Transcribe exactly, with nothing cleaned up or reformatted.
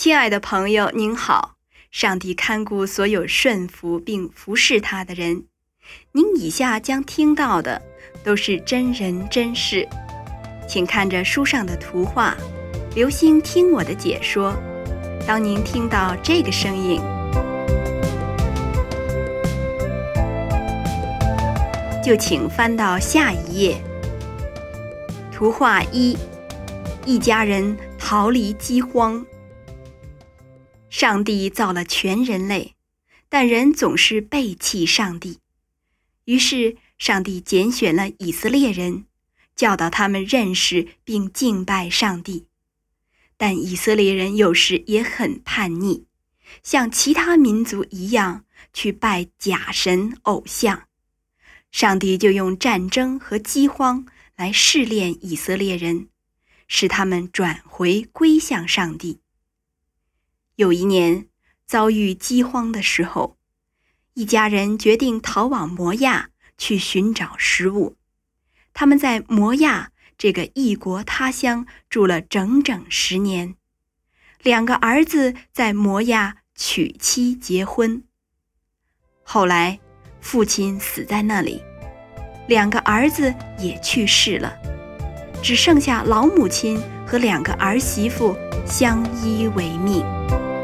亲爱的朋友，您好，上帝看顾所有顺服并服侍他的人。您以下将听到的都是真人真事，请看着书上的图画，留心听我的解说。当您听到这个声音，就请翻到下一页。图画一，一家人逃离饥荒。上帝造了全人类，但人总是背弃上帝。于是上帝拣选了以色列人，教导他们认识并敬拜上帝。但以色列人有时也很叛逆，像其他民族一样去拜假神偶像。上帝就用战争和饥荒来试炼以色列人，使他们转回归向上帝。有一年遭遇饥荒的时候，一家人决定逃往摩亚去寻找食物。他们在摩亚这个异国他乡住了整整十年。两个儿子在摩亚娶妻结婚。后来父亲死在那里，两个儿子也去世了，只剩下老母亲和两个儿媳妇相依为命。